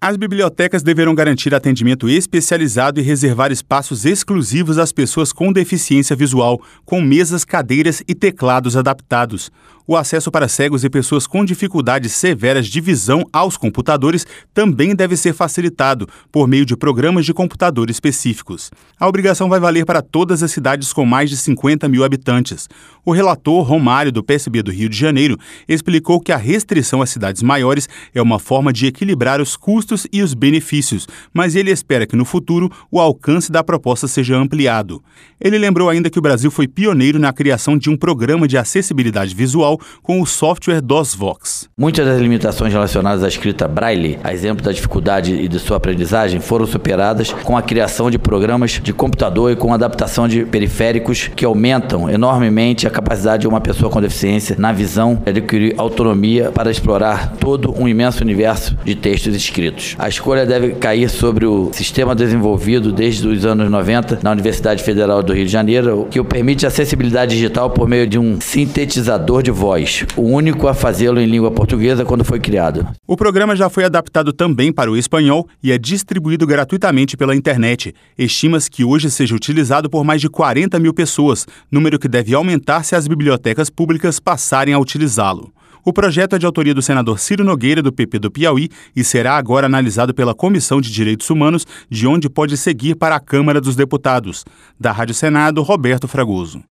As bibliotecas deverão garantir atendimento especializado e reservar espaços exclusivos às pessoas com deficiência visual, com mesas, cadeiras e teclados adaptados. O acesso para cegos e pessoas com dificuldades severas de visão aos computadores também deve ser facilitado por meio de programas de computador específicos. A obrigação vai valer para todas as cidades com mais de 50 mil habitantes. O relator Romário, do PSB do Rio de Janeiro, explicou que a restrição às cidades maiores é uma forma de equilibrar os custos e os benefícios, mas ele espera que no futuro o alcance da proposta seja ampliado. Ele lembrou ainda que o Brasil foi pioneiro na criação de um programa de acessibilidade visual com o software DOSVox. Muitas das limitações relacionadas à escrita Braille, a exemplo da dificuldade e de sua aprendizagem, foram superadas com a criação de programas de computador e com a adaptação de periféricos que aumentam enormemente a capacidade de uma pessoa com deficiência na visão de adquirir autonomia para explorar todo um imenso universo de textos escritos. A escolha deve cair sobre o sistema desenvolvido desde os anos 90 na Universidade Federal do Rio de Janeiro, que o permite acessibilidade digital por meio de um sintetizador de voz, o único a fazê-lo em língua portuguesa quando foi criado. O programa já foi adaptado também para o espanhol e é distribuído gratuitamente pela internet. Estima-se que hoje seja utilizado por mais de 40 mil pessoas, número que deve aumentar se as bibliotecas públicas passarem a utilizá-lo. O projeto é de autoria do senador Ciro Nogueira, do PP do Piauí, e será agora analisado pela Comissão de Direitos Humanos, de onde pode seguir para a Câmara dos Deputados. Da Rádio Senado, Roberto Fragoso.